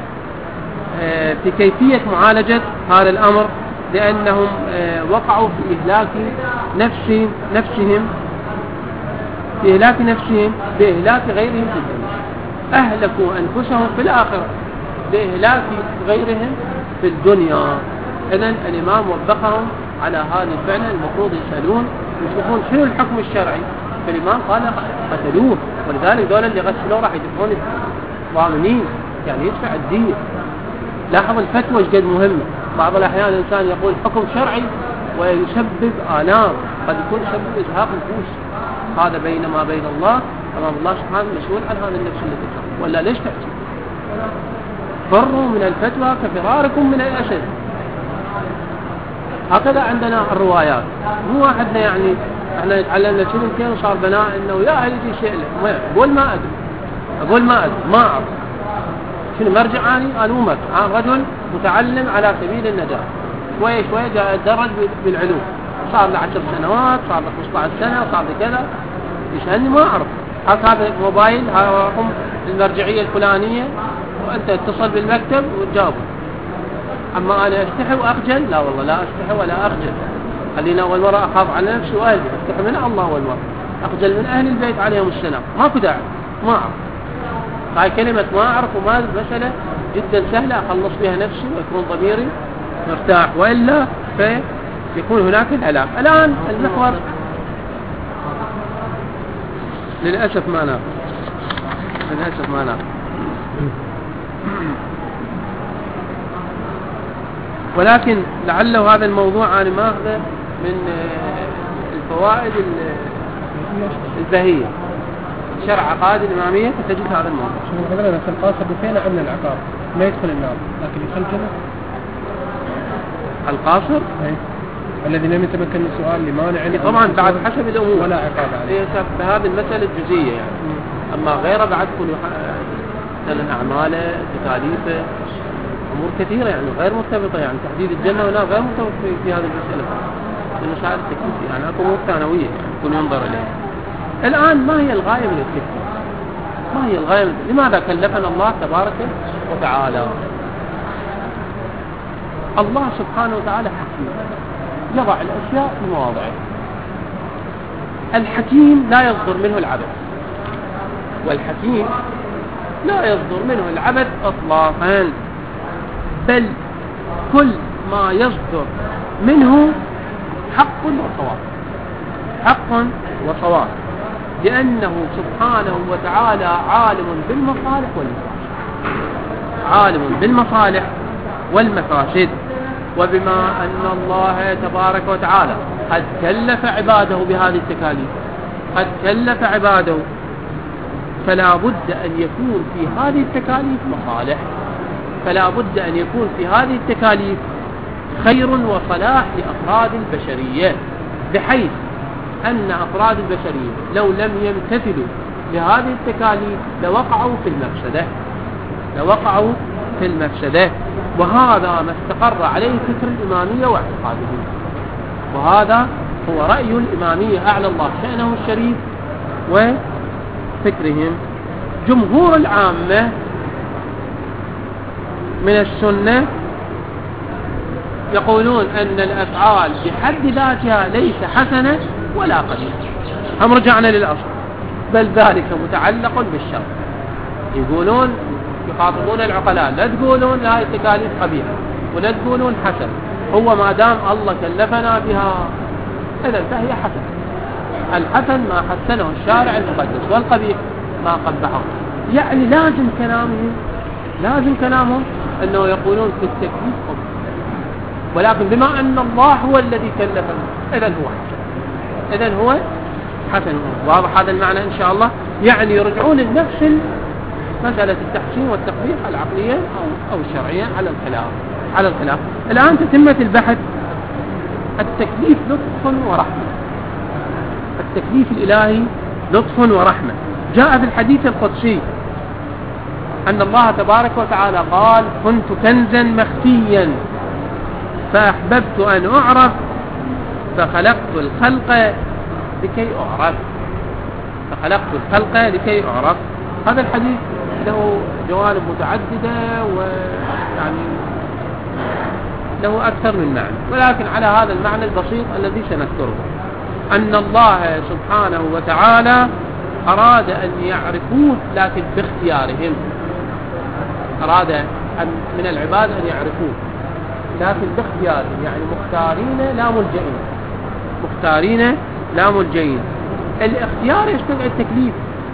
في كيفية معالجة هذا الأمر، لأنهم وقعوا في إهلاك نفسهم نفسهم في إهلاك نفسهم بإهلاك غيرهم في الدنيا. أهلكوا أنفسهم في الآخرة بإهلاك غيرهم في الدنيا. إذن الإمام وبخهم على هذه الفعلة. المفروض يسألون يشوفون شنو الحكم الشرعي، فالإمام قال قتلوه، ولذلك دولة اللي غسلوه راح يدفعون ضامنين، يعني يدفع الدين. لاحظ الفتوى جد مهمة. بعض الأحيان الإنسان يقول حكم شرعي ويسبب آلام، قد يكون يسبب إزهاق نفوس. هذا بين ما بين الله أمام الله سبحانه مسؤول عن هذا النفس التي تفر، ولا ليش تأتي؟ فروا من الفتوى كفراركم من الأسد. هكذا عندنا الروايات. مو واحدنا يعني احنا تعلمنا كلمتين وصار بناء انه يا اهل يجي شيء له، اقول ما ادري اقول ما ادري ما اعرف. شنو مرجع؟ أنا أنا مو مرجع، أنا رجل متعلم على سبيل النجاة، شوية شوية جاء أتدرج بالعلوم، صار له عشر سنوات، صار له خمسة عشر سنة، صار له كذا، يشأني ما أعرف هذا موبايل، هذا رقم المرجعية الفلانية، وأنت اتصل بالمكتب وتجاوب. أما أنا أستحي وأخجل؟ لا والله لا أستحي ولا أخجل. خلينا أول مرة أخاف على نفسي وأهلي، أستحي من الله أول مرة، أخجل من أهل البيت عليهم السلام، ماكو داعي ما أعرف. هاي كلمة ما أعرف وما مسألة جدا سهلة أخلص بها نفسي ويكون ضميري مرتاح، وإلا فيكون هناك الهلاك. الآن المحور للأسف ما نافع، للأسف ما نافع. ولكن لعله هذا الموضوع أنا ماخذه من الفوائد البهية شرع عقائد الإمامية، فتجد هذا الموضوع. شو مثلا في القاصر بفينا عمل العقاب ما يدخل النار لكن يدخل الجنة. القاصر ايه الذي لم يتمكن من السؤال لمانع طبعا بعد حسب الأمور ولا عقاب عليه بهذه المسألة الجزئية يعني. أما غيره بعد كل مثلا أعماله تكاليفه أمور كثيرة يعني غير مرتبطة، يعني تحديد الجنة ولا غير مرتبط في, في هذه المسألة من مسائل التكليف، يعني أكو أمور ثانوية يعني كل ينظر إليها. الآن ما هي الغاية من التكليف؟ ما هي الغاية من... لماذا كلفنا الله تبارك وتعالى؟ الله سبحانه وتعالى حكيم يضع الأشياء في مواضعها. الحكيم لا يصدر منه العبث، والحكيم لا يصدر منه العبث اطلاقا، بل كل ما يصدر منه حق وصواب، حق وصواب، لأنه سبحانه وتعالى عالم بالمصالح والمفاسد، عالم بالمصالح والمفاسد. وبما أن الله تبارك وتعالى قد كلف عباده بهذه التكاليف، قد كلف عباده، فلا بد أن يكون في هذه التكاليف مصالح، فلا بد أن يكون في هذه التكاليف خير وصلاح لأفراد البشرية، بحيث أن أفراد البشرية لو لم يمتثلوا لهذه التكاليف لوقعوا في المفسدة، لوقعوا في المفسدة. وهذا ما استقر عليه فكر الإمامية واعتقادهم، وهذا هو رأي الإمامية أعلى الله شأنه الشريف وفكرهم. جمهور العامة من السنة يقولون أن الأفعال بحد ذاتها ليس حسنة ولا قبيحة، هم رجعنا للأصل، بل ذلك متعلق بالشرع. يقولون يخاطبون العقلاء لا تقولون هاي التكاليف قبيحة ولا تقولون حسن، هو ما دام الله كلفنا بها إذن فهي حسن. الحسن ما حسنه الشارع المقدس، والقبيح ما قبحه. يعني لازم كلامهم لازم كلامهم أنه يقولون في التكليف قبيح، ولكن بما أن الله هو الذي كلفنا إذن هو حسن، إذن هو حسن. واضح هذا المعنى إن شاء الله؟ يعني يرجعون لنفس مسألة التحسين والتقبيح العقلية أو, أو الشرعية على الخلاف على الخلاف. الآن تتمة البحث. التكليف لطف ورحمة، التكليف الإلهي لطف ورحمة. جاء في الحديث القدسي أن الله تبارك وتعالى قال: كنت كنزا مخفيا فأحببت أن أعرف فخلقت الخلق لكي أعرف، فخلقت الخلق لكي أعرف. هذا الحديث له جوانب متعددة ويعني له أكثر من معنى، ولكن على هذا المعنى البسيط الذي سنذكره، أن الله سبحانه وتعالى أراد أن يعرفوه لكن باختيارهم، أراد أن من العباد أن يعرفوه لكن باختيارهم، يعني مختارين لا ملجئين، مختارين لا ملجئين. الاختيار يستدعي التكليف،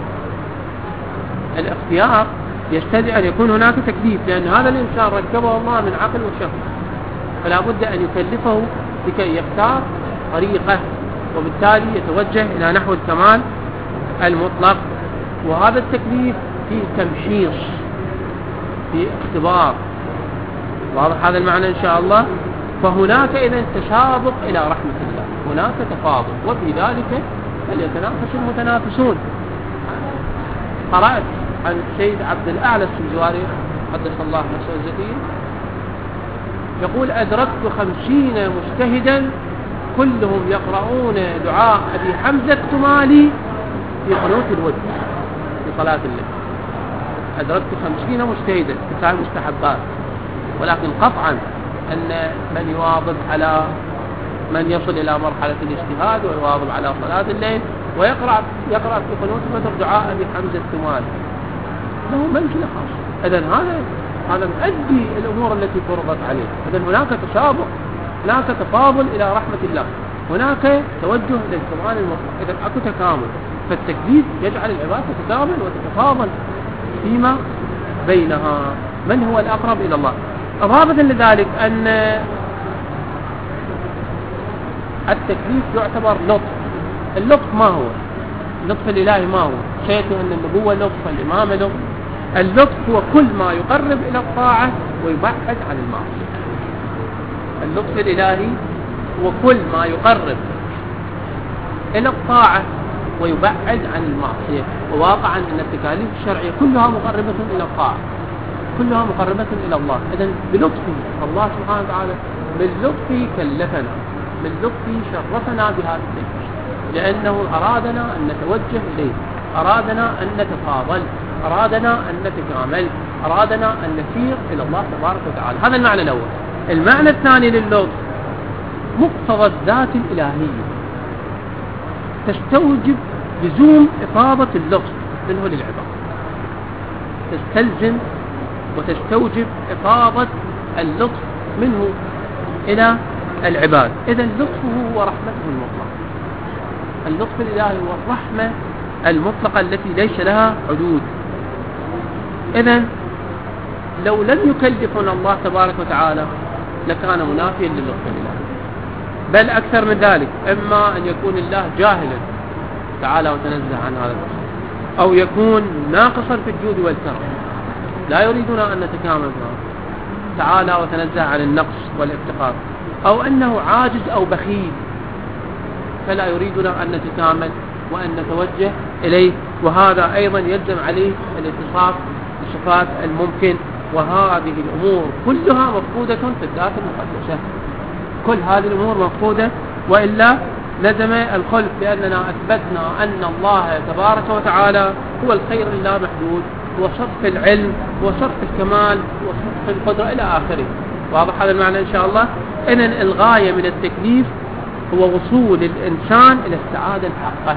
الاختيار يستدعي أن يكون هناك تكليف، لأن هذا الإنسان ركبه الله من عقل وشخص، فلا بد أن يكلفه لكي يختار طريقه، وبالتالي يتوجه إلى نحو الكمال المطلق. وهذا التكليف فيه تمحيص، فيه اختبار. واضح هذا المعنى إن شاء الله؟ فهناك إذن تسابق إلى رحمة الله، هناك تفاضل، وفي ذلك فليتنافس المتنافسون. قرأت عن السيد عبد الأعلى السنجواري قدس الله نفسه الزكية، يقول أدركت خمسين مجتهدا كلهم يقرؤون دعاء أبي حمزة التمالي في قنوت الوتر في صلاة الليل. أدركت خمسين مجتهدا تسع مستحبات، ولكن قطعا أن من يواظب على من يصل إلى مرحلة الاجتهاد ويواظب على صلاة الليل ويقرأ يقرأ في قنوت الوتر دعاء أبي حمزة التمالي له منزلة خاصة. إذن هذا هذا مؤدي الأمور التي فرضت عليه. إذن هناك تسابق، هناك تفاضل إلى رحمة الله، هناك توجه للقرآن المطلق. إذن أكو تكامل، فالتكليف يجعل العبادة تتكامل وتتفاضل فيما بينها. من هو الأقرب إلى الله؟ إضافة لذلك أن التكليف يعتبر لطف. اللطف ما هو؟ اللطف الإلهي ما هو؟ شيء أن النبوة لطف، الإمامة لطف. اللطف هو كل ما يقرب إلى الطاعة ويبعد عن المعصية. اللطف الإلهي هو كل ما يقرب إلى الطاعة ويبعد عن المعصية. وواقعا أن التكاليف الشرعية كلها مقربة إلى الطاعة، كلها مقربة إلى الله. إذن بلطفه الله سبحانه وتعالى باللطف كلفنا، باللطف شرفنا بهذا التكليف، لأنه أرادنا أن نتوجه إليه، أرادنا أن نتفاضل، أرادنا أن نتكامل، أرادنا أن نسير إلى الله تبارك وتعالى. هذا المعنى الأول. المعنى الثاني لللطف مقتضى الذات الإلهية، تستوجب لزوم إفاضة اللطف منه للعباد، تستلزم وتستوجب إفاضة اللطف منه إلى العباد. إذن لطفه ورحمته المطلقة، اللطف الإلهي والرحمة المطلقة التي ليس لها حدود. إذن لو لم يكلفنا الله تبارك وتعالى لكان منافيا للطف الإلهي، بل أكثر من ذلك، إما أن يكون الله جاهلا تعالى وتنزه عن هذا الأمر، أو يكون ناقصا في الجود والكرم، لا يريدنا أن نتكامل معه تعالى وتنزه عن النقص والافتقار، أو أنه عاجز أو بخيل فلا يريدنا أن نتكامل وأن نتوجه إليه. وهذا أيضا يلزم عليه الاتصاف بصفات الممكن. وهذه الأمور كلها مفقودة في الذات المقدسة، كل هذه الأمور مفقودة، وإلا لزم الخلف، لأننا أثبتنا أن الله تبارك وتعالى هو الخير اللا محدود، هو صرف العلم، هو صرف الكمال، هو صرف القدرة إلى آخره. واضح هذا المعنى إن شاء الله. إذن الغاية من التكليف هو وصول الإنسان إلى السعادة الحقة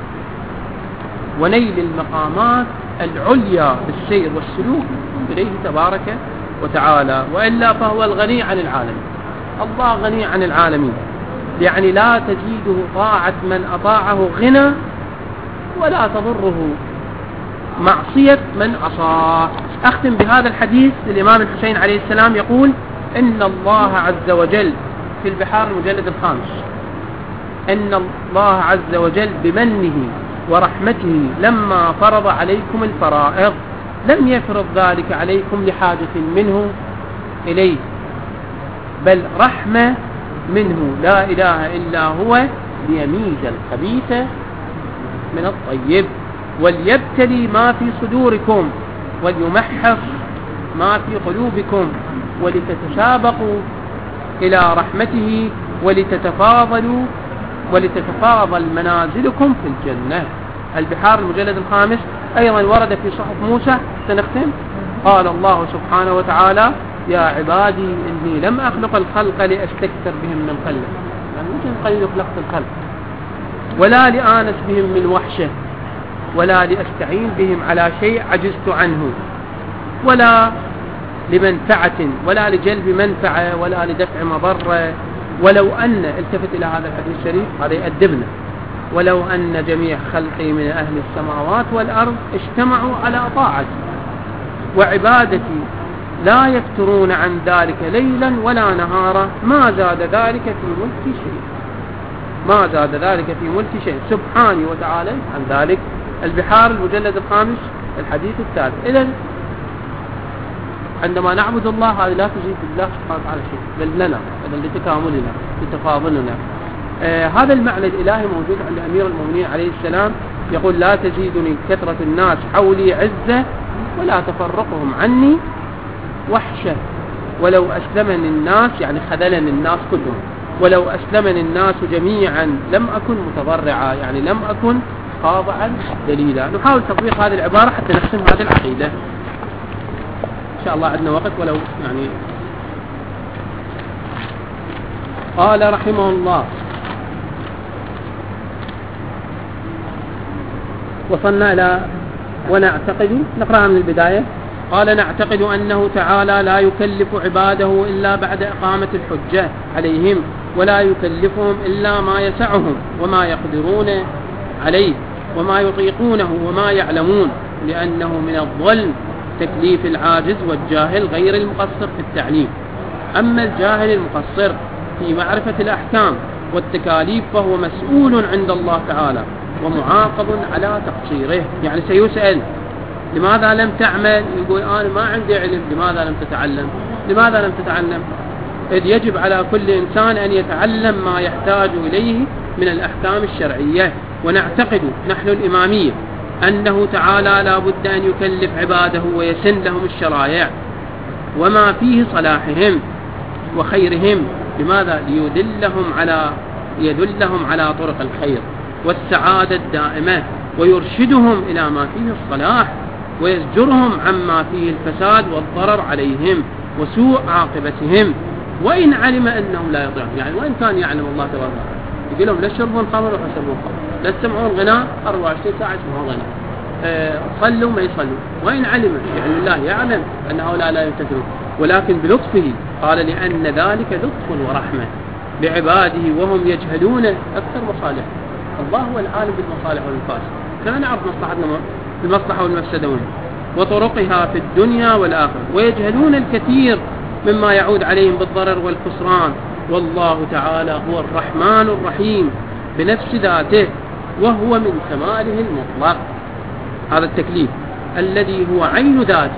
ونيل المقامات العليا بالسير والسلوك إليه تبارك وتعالى، وإلا فهو الغني عن العالمين. الله غني عن العالمين، يعني لا تزيده طاعة من أطاعه غنى ولا تضره معصية من عصاه. أختم بهذا الحديث للإمام الحسين عليه السلام، يقول: إن الله عز وجل في البحار المجلد الخامس، إن الله عز وجل بمنه ورحمته لما فرض عليكم الفرائض لم يفرض ذلك عليكم لحاجة منه إليه، بل رحمة منه لا إله إلا هو ليميز الخبيث من الطيب وليبتلي ما في صدوركم وليمحص ما في قلوبكم ولتتسابقوا إلى رحمته ولتتفاضلوا ولتتفاضل منازلكم في الجنة. البحار المجلد الخامس. أيضا ورد في صحف موسى، سنختم، قال الله سبحانه وتعالى: يا عبادي إني لم أخلق الخلق لأستكثر بهم من قلة، يعني ممكن قليل خلقت الخلق، ولا لآنس بهم من وحشة، ولا لأستعين بهم على شيء عجزت عنه، ولا لمنفعة ولا لجلب منفعة ولا لدفع مضرة. ولو أن، التفت إلى هذا الحديث الشريف، هذا يأدبنا، ولو أن جميع خلقي من أهل السماوات والأرض اجتمعوا على طاعتي وعبادتي لا يفترون عن ذلك ليلا ولا نهارا ما زاد ذلك في ملك شيء، ما زاد ذلك في ملك شيء سبحانه وتعالى عن ذلك. البحار المجلد الخامس الحديث الثالث. إذن عندما نعبد الله هذه لا تزيد الله سبحانه وتعالى شيء، بل لنا، بل لتكاملنا لتفاضلنا. آه هذا المعنى الإلهي موجود عند أمير المؤمنين عليه السلام، يقول: لا تزيدني كثرة الناس حولي عزة ولا تفرقهم عني وحشة، ولو أسلمني الناس يعني خذلني الناس كلهم، ولو أسلمني الناس جميعا لم أكن متضرعا يعني لم أكن خاضعا دليلا. نحاول تطبيق هذه العبارة حتى نحسن هذه العقيدة إن شاء الله. عندنا وقت ولو يعني. قال رحمه الله: وصلنا إلى ونعتقد، نقرأها من البداية. قال: نعتقد أنه تعالى لا يكلف عباده إلا بعد إقامة الحجة عليهم، ولا يكلفهم إلا ما يسعهم وما يقدرون عليه وما يطيقونه وما يعلمون، لأنه من الظلم تكليف العاجز والجاهل غير المقصر في التعليم. أما الجاهل المقصر في معرفة الأحكام والتكاليف فهو مسؤول عند الله تعالى ومعاقب على تقصيره، يعني سيسأل: لماذا لم تعمل؟ يقول: أنا ما عندي علم. لماذا لم تتعلم؟ لماذا لم تتعلم؟ إذ يجب على كل إنسان أن يتعلم ما يحتاج إليه من الأحكام الشرعية. ونعتقد نحن الإمامية أنه تعالى لا بد أن يكلف عباده ويسن لهم الشرائع وما فيه صلاحهم وخيرهم. لماذا؟ ليدلهم على يدلهم على طرق الخير والسعادة الدائمة، ويرشدهم إلى ما فيه الصلاح، ويزجرهم عما فيه الفساد والضرر عليهم وسوء عاقبتهم، وإن علم أنهم لا يطيعون. يعني وإن كان يعلم الله تبارك وتعالى يقول لهم: لا تشربون خمر ولا تشربون خمر، لا تسمعون غناء أربعة وعشرين ساعة اسمه غناء، أه صلوا ما يصلوا. وإن علم يعني الله يعلم أن هؤلاء لا يمتثلون، ولكن بلطفه قال: لأن ذلك لطف ورحمة بعباده وهم يجهلون أكثر مصالح. الله هو العالم بالمصالح والمفاسد، كان نعرف مصلحتنا المصلحة والمفسدة وطرقها في الدنيا والآخرة، ويجهلون الكثير مما يعود عليهم بالضرر والخسران. والله تعالى هو الرحمن الرحيم بنفس ذاته، وهو من كماله المطلق هذا التكليف الذي هو عين ذاته،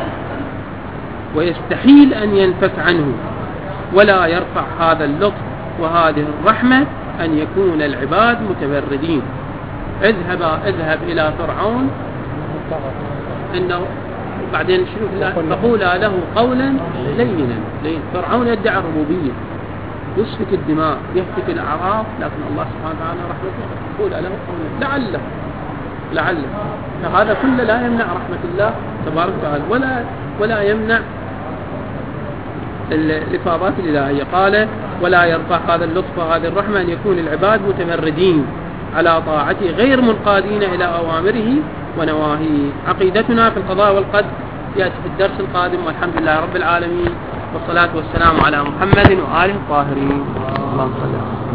ويستحيل أن ينفك عنه، ولا يرفع هذا اللطف وهذه الرحمة أن يكون العباد متبردين. اذهب اذهب إلى فرعون إنه بعدين شنو فقولا له قولا لينا. فرعون يدعي الربوبية، يسفك الدماء، يهتك الأعراض، لكن الله سبحانه وتعالى رحمته قولا له قولا لعله لعله فهذا كله لا يمنع رحمة الله تبارك وتعالى، ولا ولا يمنع الإفاضات الإلهية. قال: ولا يرفع هذا اللطف وهذه الرحمة أن يكون العباد متمردين على طاعته غير منقادين إلى أوامره ونواهيه. عقيدتنا في القضاء والقدر يأتي في الدرس القادم، والحمد لله رب العالمين، والصلاة والسلام على محمد وآله الطاهرين. اللهم صل على